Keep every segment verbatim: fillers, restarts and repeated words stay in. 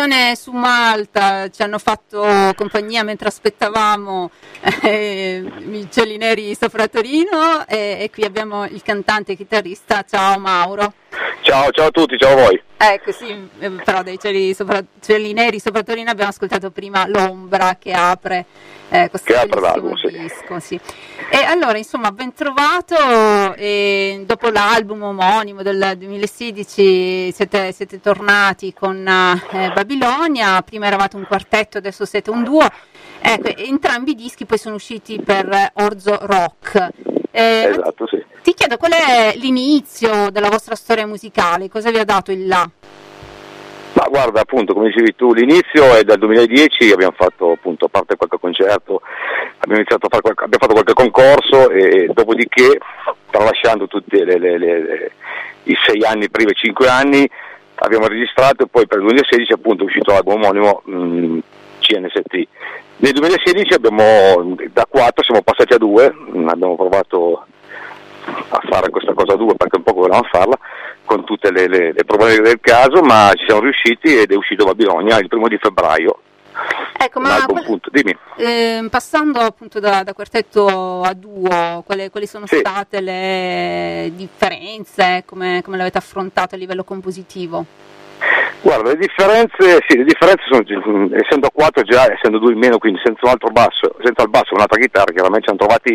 trasmissione su Malta, ci hanno fatto compagnia mentre aspettavamo eh, i Cieli Neri sopra Torino e, e qui abbiamo il cantante e chitarrista. Ciao Mauro. Ciao, ciao a tutti, ciao a voi. Ecco sì, però dei Cieli, sopra, Cieli Neri sopra Torino abbiamo ascoltato prima L'Ombra che apre eh, questo che bellissimo apre disco, sì. E allora insomma ben trovato, e dopo l'album omonimo del duemilasedici siete, siete tornati con eh, Babilonia, prima eravate un quartetto, adesso siete un duo. Ecco, entrambi i dischi poi sono usciti per Orzo Rock. Eh, esatto, sì. Ti chiedo qual è l'inizio della vostra storia musicale, cosa vi ha dato il là? Ma guarda, appunto, come dicevi tu, l'inizio è dal duemiladieci, abbiamo fatto appunto, a parte qualche concerto, abbiamo iniziato a fare qualche, abbiamo fatto qualche concorso e dopodiché, tralasciando tutti le, le, le, le, i sei anni prima e cinque anni, abbiamo registrato e poi per il duemilasedici appunto è uscito l'album omonimo mh, C N S T. Nel duemilasedici abbiamo, da quattro siamo passati a due, abbiamo provato a fare questa cosa a due perché un po' volevamo farla con tutte le, le, le problematiche del caso, ma ci siamo riusciti ed è uscito Babilonia il primo di febbraio. Ecco, ma album, qual- punto. Dimmi. Eh, passando appunto da, da quartetto a duo, quali, quali sono Sì. state le differenze, come, come le avete affrontate a livello compositivo? Guarda, le differenze, sì, le differenze sono, essendo a quattro già, essendo due in meno, quindi senza un altro basso, senza il basso e un'altra chitarra, chiaramente ci hanno trovati,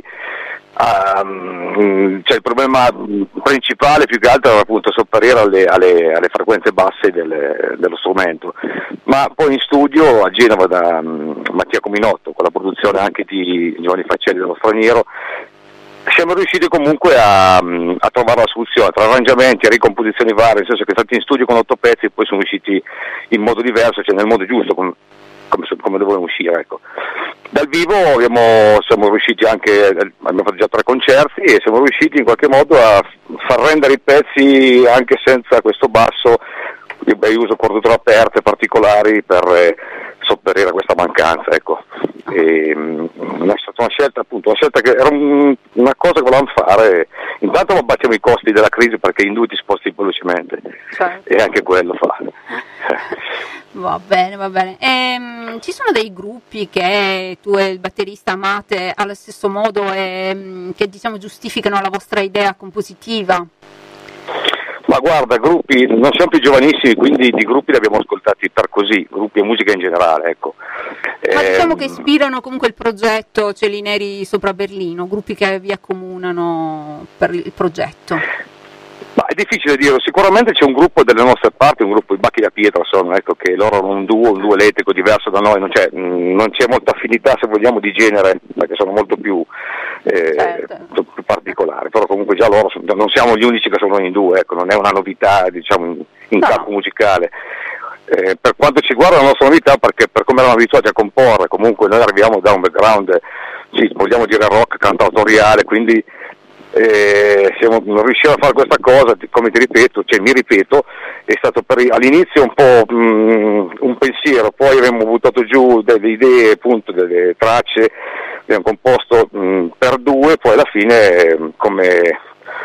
um, cioè il problema principale più che altro era appunto sopperire alle, alle, alle frequenze basse del, dello strumento, ma poi in studio a Genova da um, Mattia Cominotto, con la produzione anche di Giovanni Faccelli dello Straniero, siamo riusciti comunque a, a trovare la soluzione tra arrangiamenti e ricomposizioni varie, nel senso che stati in studio con otto pezzi e poi sono usciti in modo diverso, cioè nel modo giusto, com, come, come dovevano uscire, ecco. Dal vivo abbiamo, siamo riusciti anche, abbiamo fatto già tre concerti e siamo riusciti in qualche modo a far rendere i pezzi anche senza questo basso. Io, beh, io uso cordature aperte particolari per eh, sopperire a questa mancanza, ecco. E, mh, è stata una scelta, appunto, una scelta che era un, una cosa che volevamo fare. Intanto abbattiamo i costi della crisi perché in due ti sposti velocemente, Certo. e anche quello fa. Va bene, va bene. Ehm, ci sono dei gruppi che tu e il batterista amate allo stesso modo e mh, che diciamo giustificano la vostra idea compositiva? Ma guarda, gruppi, non siamo più giovanissimi, quindi di gruppi li abbiamo ascoltati per così, gruppi e musica in generale, ecco. Ma diciamo Ehm, che ispirano comunque il progetto Cieli Neri sopra Berlino, gruppi che vi accomunano per il progetto. Ma è difficile dirlo, sicuramente c'è un gruppo delle nostre parti, un gruppo, i Bacchi da Pietra sono, ecco, che loro hanno un duo, un duo elettrico diverso da noi, non c'è, mh, non c'è molta affinità se vogliamo di genere, perché sono molto più, eh, Certo. più particolari, però comunque già loro, sono- non siamo gli unici che sono in due, ecco, non è una novità diciamo in, in No. campo musicale. Eh, per quanto ci guarda è una nostra novità perché per come eravamo abituati a comporre, comunque noi arriviamo da un background, sì, vogliamo dire rock, cantautoriale, quindi eh, siamo, non riusciamo a fare questa cosa, ti- come ti ripeto, cioè mi ripeto, è stato per, all'inizio un po' mh, un pensiero, poi abbiamo buttato giù delle idee, appunto, delle tracce, abbiamo composto mh, per due, poi alla fine eh, come,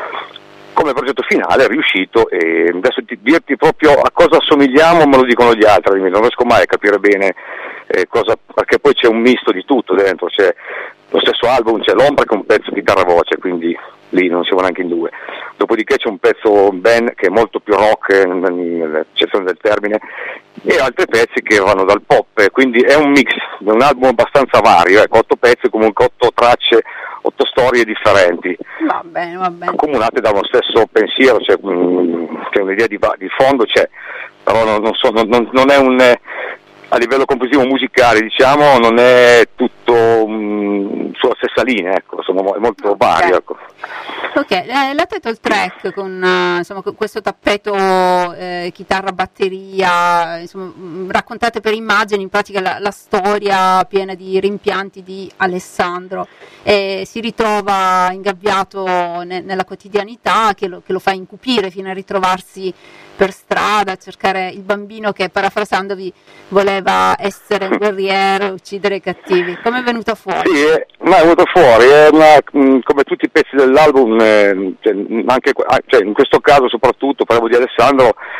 come progetto finale è riuscito, e adesso ti, dirti proprio a cosa assomigliamo me lo dicono gli altri, non riesco mai a capire bene eh, cosa, perché poi c'è un misto di tutto dentro, c'è lo stesso album, c'è l'Ombra che è un pezzo chitarra-voce, quindi lì non siamo neanche in due, dopodiché c'è un pezzo Ben che è molto più rock eh, nell'accezione del termine, e altri pezzi che vanno dal pop, quindi è un mix, è un album abbastanza vario, ecco, otto pezzi, comunque otto tracce, otto storie differenti, Va bene, va bene. accomunate dallo stesso pensiero, cioè, mh, che un'idea di, va- di fondo c'è, però non, non, so, non, non- non è un, eh, a livello compositivo musicale, diciamo, non è tutto mh, sulla stessa linea, ecco, sono, è molto vario, ecco. Ok, eh, la title track con, eh, insomma, con questo tappeto eh, chitarra, batteria, insomma, mh, raccontate per immagini in pratica la, la storia piena di rimpianti di Alessandro, e si ritrova ingabbiato ne- nella quotidianità che lo, che lo fa incupire fino a ritrovarsi per strada a cercare il bambino che, parafrasandovi, voleva essere un guerriero, uccidere i cattivi. Come è venuta fuori? Sì, è, ma è venuto fuori, è una, mh, come tutti i pezzi dell'album, eh, cioè, anche, ah, cioè, in questo caso soprattutto parliamo di Alessandro,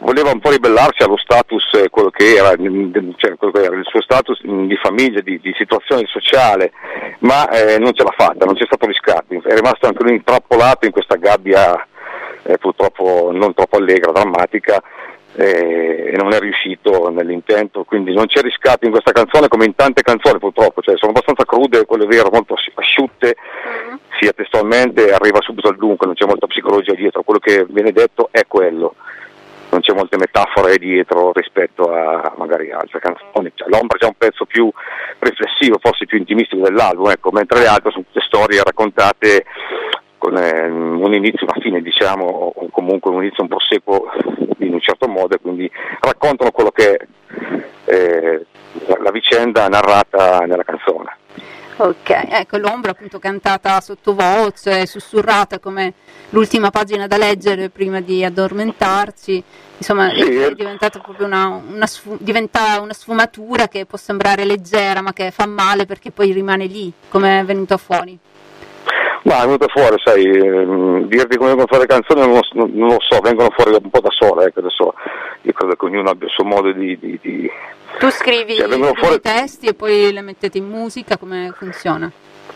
voleva un po' ribellarsi allo status, eh, quello che era, cioè, quello che era il suo status di famiglia, di, di situazione sociale, ma eh, non ce l'ha fatta, non c'è stato riscatto, è rimasto anche lui intrappolato in questa gabbia eh, purtroppo non troppo allegra, drammatica, eh, e non è riuscito nell'intento, quindi non c'è riscatto in questa canzone come in tante canzoni purtroppo, cioè sono abbastanza crude, quello è vero, molto asciutte, mm-hmm. sia testualmente, arriva subito al dunque, non c'è molta psicologia dietro, quello che viene detto è quello. Non c'è molte metafore dietro rispetto a magari altre canzoni, cioè, l'Ombra è già un pezzo più riflessivo, forse più intimistico dell'album, ecco, mentre le altre sono tutte storie raccontate con eh, un inizio, una fine, diciamo, o comunque un inizio, un proseguo in un certo modo, e quindi raccontano quello che è eh, la, la vicenda narrata nella canzone. Ok, ecco, l'Ombra appunto cantata sottovoce, sussurrata come l'ultima pagina da leggere prima di addormentarci, insomma sì. È diventata proprio una, una, sfu- diventa una sfumatura che può sembrare leggera ma che fa male perché poi rimane lì, come è venuto fuori. Ma è venuto fuori, sai, ehm, dirti come vengono fuori le canzoni non lo, non lo so, vengono fuori un po' da sole, ecco, adesso io credo che ognuno abbia il suo modo di... di, di... Tu scrivi, cioè, scrivi fuori... i testi e poi le mettete in musica, come funziona?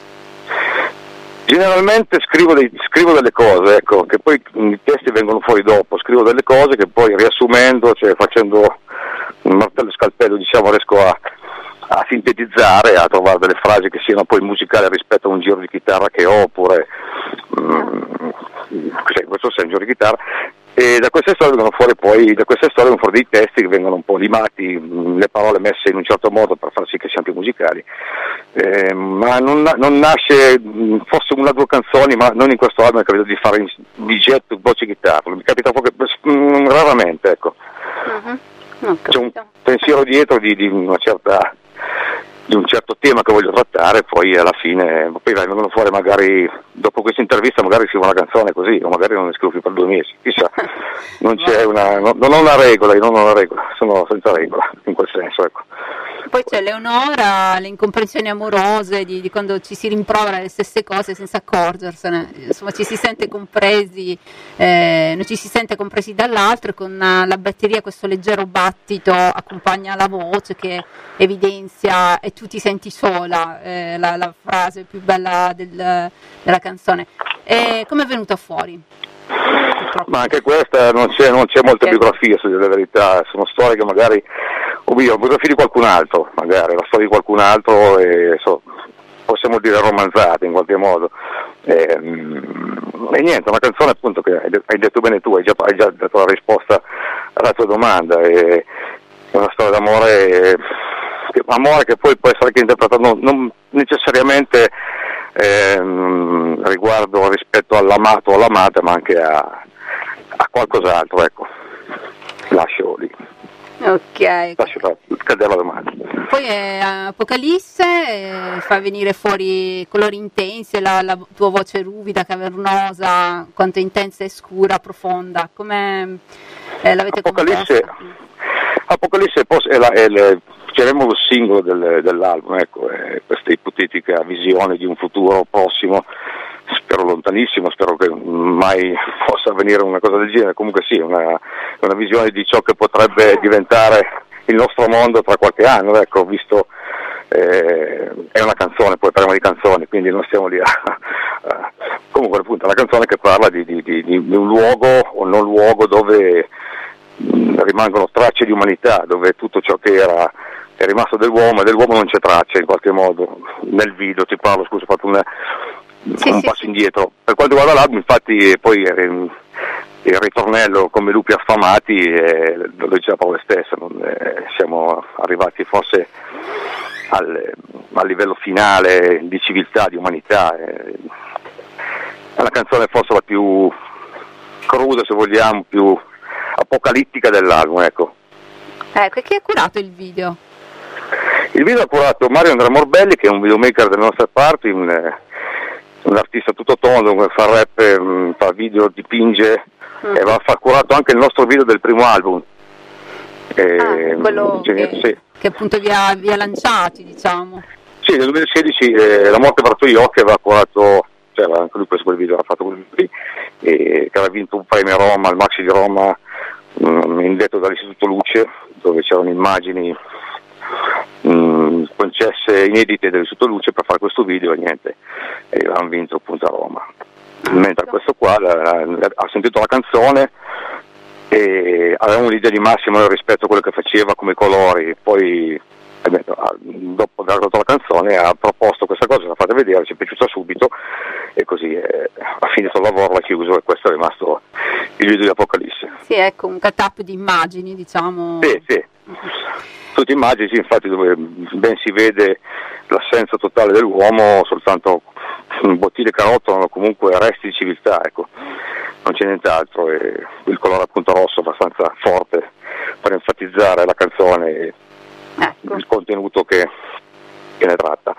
Generalmente scrivo, dei, scrivo delle cose, ecco, che poi i testi vengono fuori dopo, scrivo delle cose che poi riassumendo, cioè facendo un martello e scalpello, diciamo, riesco a... a sintetizzare, a trovare delle frasi che siano poi musicali rispetto a un giro di chitarra che ho, oppure um, cioè, questo è un giro di chitarra, e da queste storie vengono fuori poi, da queste storie vengono fuori dei testi che vengono un po' limati, mh, le parole messe in un certo modo per far sì che siano più musicali, eh, ma non, non nasce, mh, forse una o due canzoni, ma non in questo album, credo di fare di getto, voce chitarra, mi capita poco, mh, raramente, ecco. Uh-huh. C'è un pensiero dietro di, di una certa di un certo tema che voglio trattare, poi alla fine poi vengono fuori, magari dopo questa intervista magari scrivo una canzone così, o magari non ne scrivo più per due mesi, chissà. Non c'è una, no, non ho una regola, io non ho una regola, sono senza regola in quel senso, ecco. Poi c'è Leonora, le incomprensioni amorose di, di quando ci si rimprovera le stesse cose senza accorgersene, insomma ci si sente compresi, eh, non ci si sente compresi dall'altro, con la batteria questo leggero battito accompagna la voce che evidenzia e tu ti senti sola, eh, la, la frase più bella del, della canzone. E come è venuta fuori? Ma anche questa non c'è, non c'è molta okay. biografia, se dire la verità, sono storie che magari, o meglio, biografia di qualcun altro, magari la storia di qualcun altro, e so, possiamo dire romanzata in qualche modo. E, e niente, una canzone appunto che hai detto bene tu, hai già, hai già dato la risposta alla tua domanda, è una storia d'amore, che, amore che poi può essere anche interpretato non, non necessariamente ehm, riguardo rispetto all'amato o all'amata, ma anche a a qualcos'altro, ecco, lascio lì. Ok. Lascio cadere la domanda. Poi eh, Apocalisse eh, fa venire fuori colori intensi, la, la tua voce ruvida, cavernosa, quanto intensa e scura, profonda. Come eh, l'avete Apocalisse, Apocalisse è, la, è il, chiamiamolo singolo del, dell'album, ecco, è questa ipotetica visione di un futuro prossimo, spero lontanissimo, spero che mai possa avvenire una cosa del genere, comunque sì, una, una visione di ciò che potrebbe diventare il nostro mondo tra qualche anno, ecco, visto eh, è una canzone, poi parliamo di canzoni, quindi non stiamo lì a, a comunque appunto è una canzone che parla di, di, di, di un luogo o non luogo dove mh, rimangono tracce di umanità, dove tutto ciò che era è rimasto dell'uomo e dell'uomo non c'è traccia in qualche modo. Nel video ti parlo, scusa, ho fatto una Sì, un sì, passo sì. indietro. Per quanto riguarda l'album, infatti, poi eh, il ritornello come lupi affamati eh, lo dice la parola stessa, non, eh, siamo arrivati forse al, al livello finale di civiltà, di umanità. Eh, è la canzone forse la più cruda, se vogliamo, più apocalittica dell'album, ecco. Ecco, chi ha curato il video? Il video ha curato Mario Andrea Morbelli, che è un videomaker delle nostre parti, un, un artista tutto tondo, che fa rap, fa video, dipinge, mm. e ha curato anche il nostro video del primo album. E, ah, quello cioè, che, sì. che appunto vi ha, vi ha lanciati, diciamo. Sì, nel duemilasedici eh, La morte per io che aveva curato, cioè anche lui questo quel video, ha fatto quel video lì, e che aveva vinto un premio a Roma, al Maxi di Roma, mh, indetto dall'Istituto Luce, dove c'erano immagini mh, concesse inedite dell'Istituto Luce per fare questo video e niente, e hanno vinto appunto a Roma. Mentre questo qua la, la, ha sentito la canzone e aveva un'idea di massimo rispetto a quello che faceva come colori, poi dopo aver dato la canzone ha proposto questa cosa, l'ha fatta vedere, ci è piaciuta subito e così eh, ha finito il lavoro, l'ha chiuso e questo è rimasto il video di Apocalisse. Sì, ecco, un cut-up di immagini, diciamo. Sì, sì. Tutte immagini, sì, infatti, dove ben si vede l'assenza totale dell'uomo, soltanto bottiglie che rotolano, comunque resti di civiltà, ecco, non c'è nient'altro, e il colore appunto rosso abbastanza forte per enfatizzare la canzone e ecco. Il contenuto che, che ne tratta.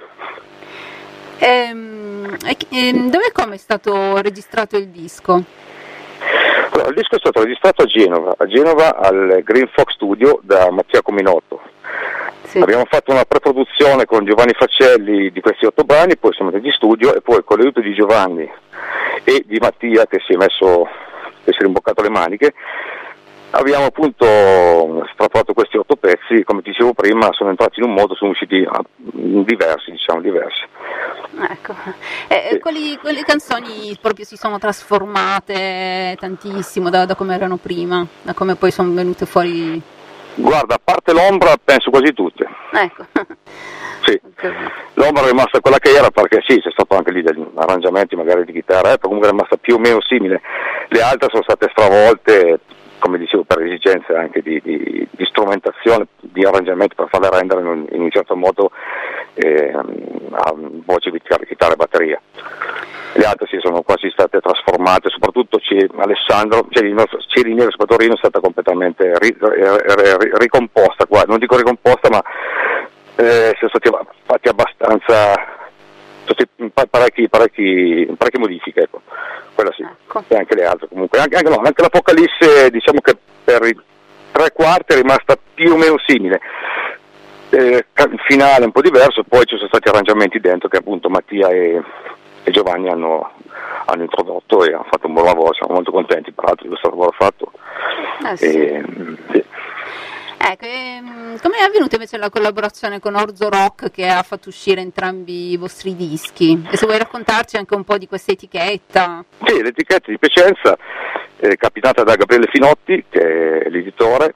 Ehm, ehm, dove e come è stato registrato il disco? Allora, il disco è stato registrato a Genova, a Genova al Green Fox Studio da Mattia Cominotto. Sì. Abbiamo fatto una preproduzione con Giovanni Faccelli di questi otto brani, poi siamo andati in studio e poi con l'aiuto di Giovanni e di Mattia, che si è messo, che si è rimboccato le maniche, abbiamo appunto strappato questi otto pezzi. Come ti dicevo prima, sono entrati in un modo, sono usciti diversi, diciamo diversi. Ecco, eh, sì. quali, quelle canzoni proprio si sono trasformate tantissimo da, da come erano prima, da come poi sono venute fuori? Guarda, a parte l'ombra penso quasi tutte. Ecco. Sì, l'ombra è rimasta quella che era, perché sì, c'è stato anche lì degli arrangiamenti magari di chitarra, eh, comunque è rimasta più o meno simile. Le altre sono state stravolte, come dicevo, per esigenze anche di, di, di strumentazione, di arrangiamenti, per farle rendere in un, in un certo modo eh, a voce di chitarra e batteria. Le altre si sono quasi state trasformate, soprattutto C- Alessandro, cioè il nostro Cirinero Spatorino è stata completamente ri, ri, ri, ricomposta, qua. Non dico ricomposta, ma eh, sono stati fatti abbastanza, parecchi, parecchi, parecchie modifiche, ecco. Quella sì, ecco. E anche le altre comunque, anche, anche, no, anche l'Apocalisse, diciamo che per i tre quarti è rimasta più o meno simile. Eh, il finale è un po' diverso, poi ci sono stati arrangiamenti dentro che appunto Mattia e, e Giovanni hanno, hanno introdotto e hanno fatto un buon lavoro, siamo molto contenti peraltro di questo lavoro fatto. Ah, sì. E, sì. Ecco, ehm, come è avvenuta invece la collaborazione con Orzo Rock, che ha fatto uscire entrambi i vostri dischi? E se vuoi raccontarci anche un po' di questa etichetta? Sì, l'etichetta di Piacenza è capitata da Gabriele Finotti, che è l'editore.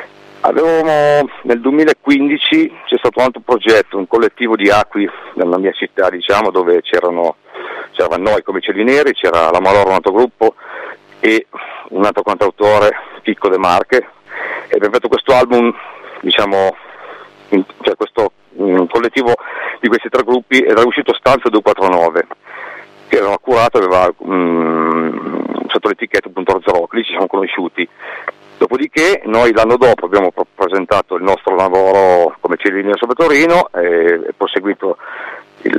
Avevamo nel duemilaquindici c'è stato un altro progetto, un collettivo di acqui nella mia città, diciamo, dove c'erano c'eravamo noi come Cieli Neri, c'era la Maloro, un altro gruppo, e un altro cantautore, Chicco De Marche, e abbiamo fatto questo album, diciamo, in, cioè questo um, collettivo di questi tre gruppi, ed era uscito Stanza duecentoquarantanove, che era curato, aveva um, sotto l'etichetta appunto Orzo Rock, lì ci siamo conosciuti. Dopodiché noi l'anno dopo abbiamo presentato il nostro lavoro come Cieli sopra Torino e, e proseguito il,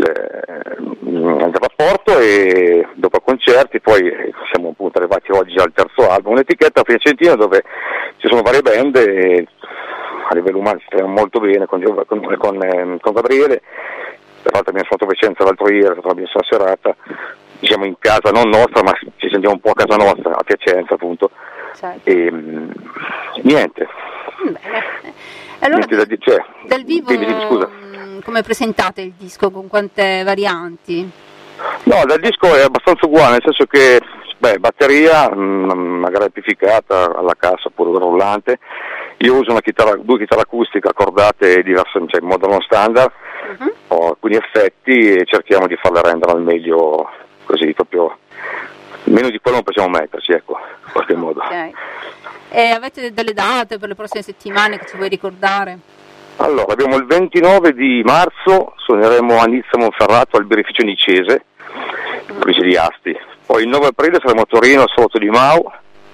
il rapporto, e dopo concerti poi siamo appunto arrivati oggi al terzo album, un'etichetta piacentina dove ci sono varie band e a livello umano ci stiamo molto bene con, con, con, eh, con Gabriele. Tra l'altro abbiamo fatto Vicenza l'altro ieri, è stata una bellissima serata, diciamo in casa non nostra, ma ci sentiamo un po' a casa nostra, a Piacenza appunto. Certo. E mh, niente. Bene. Allora, niente da di- cioè, dal vivo dimmi, dimmi, scusa. Come presentate il disco, con quante varianti? No, dal disco è abbastanza uguale, nel senso che beh, batteria mh, magari amplificata alla cassa pure rullante. Io uso una chitarra, due chitarre acustiche accordate diverse, cioè in modo non standard, uh-huh. Ho alcuni effetti e cerchiamo di farle rendere al meglio, così proprio meno di quello non possiamo metterci, ecco, in qualche modo. Okay. E avete delle date per le prossime settimane che ci vuoi ricordare? Allora, abbiamo il ventinove di marzo, suoneremo a Nizza Monferrato al birrificio nicese, in provincia di Asti. Poi il nove aprile saremo a Torino al Salotto di Mau,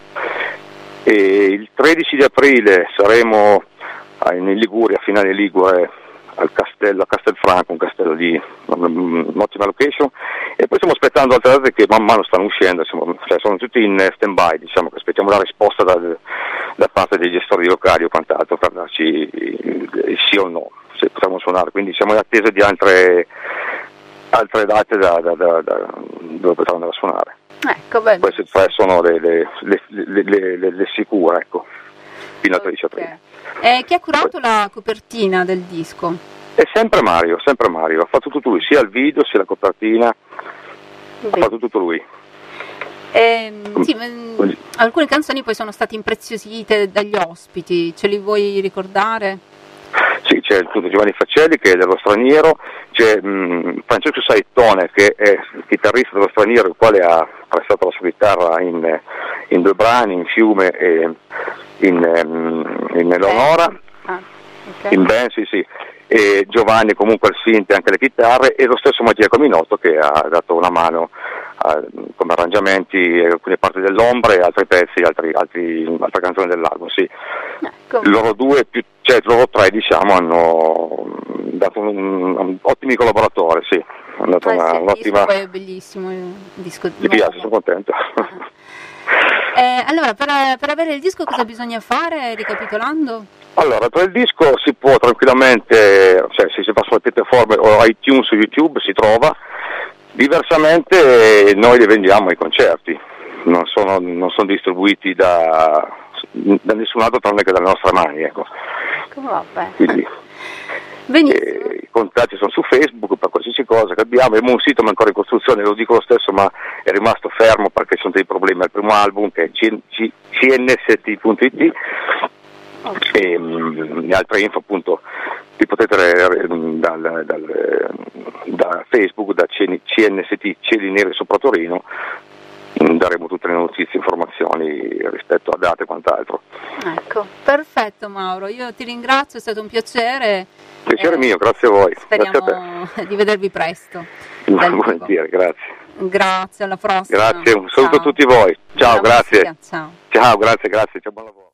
e il tredici di aprile saremo in Liguria, a Finale Ligure, al castello, a Castelfranco, un castello di un'ottima location, e poi stiamo aspettando altre date che man mano stanno uscendo, siamo, cioè sono tutti in stand by, diciamo che aspettiamo la risposta da, da parte dei gestori locali o quant'altro per darci il sì o no, se potremo suonare, quindi siamo in attesa di altre, altre date da, da, da, da, dove potremo andare a suonare. Ecco, beh, queste tre sono le, le, le, le, le, le, le sicure, ecco, fino a tredici aprile. E chi ha curato la copertina del disco? È sempre Mario, sempre Mario, ha fatto tutto lui, sia il video sia la copertina, Beh. ha fatto tutto lui. Eh, sì, alcune canzoni poi sono state impreziosite dagli ospiti, ce li vuoi ricordare? Sì, c'è tutto Giovanni Facelli che è dello Straniero, c'è mh, Francesco Saittone che è il chitarrista dello Straniero, il quale ha prestato la sua chitarra in, in due brani, in Fiume e in, in Eleonora, ah, okay. in Ben, sì sì. E Giovanni comunque al synth e anche le chitarre, e lo stesso Mattia Cominotto che ha dato una mano a, come arrangiamenti, alcune parti dell'Ombra e altri pezzi, altri, altri, altre canzoni dell'album, sì. Ecco. Loro due, più, cioè loro tre diciamo hanno dato un, un ottimi collaboratori, sì. Hanno dato ah, una, sì, un'ottima... il disco è bellissimo, il disco Mi piace, sono contento. Eh, allora, per, per avere il disco cosa bisogna fare, ricapitolando? Allora, per il disco si può tranquillamente, cioè se si va sulle piattaforme o iTunes o YouTube si trova, diversamente noi li vendiamo ai concerti, non sono, non sono distribuiti da, da nessun altro tranne che dalle nostre mani, ecco. Vabbè. Quindi, benissimo. I contatti sono su Facebook per qualsiasi cosa che abbiamo, abbiamo un sito ma ancora in costruzione, lo dico lo stesso, ma è rimasto fermo perché ci sono dei problemi al primo album che è c n s t punto i t. Okay. E um, altre info appunto li potete uh, dal, dal, da Facebook, da C N S T Cieli Neri Sopra Torino, um, daremo tutte le notizie, informazioni rispetto a date e quant'altro. Ecco, perfetto Mauro, io ti ringrazio, è stato un piacere. Piacere eh, mio, grazie a voi. Speriamo grazie a te. Di vedervi presto. Volentieri, grazie. Grazie, alla prossima. Grazie, un saluto ciao. A tutti voi. Ciao, grazie. Ciao. Ciao, grazie, grazie, ciao, buon lavoro.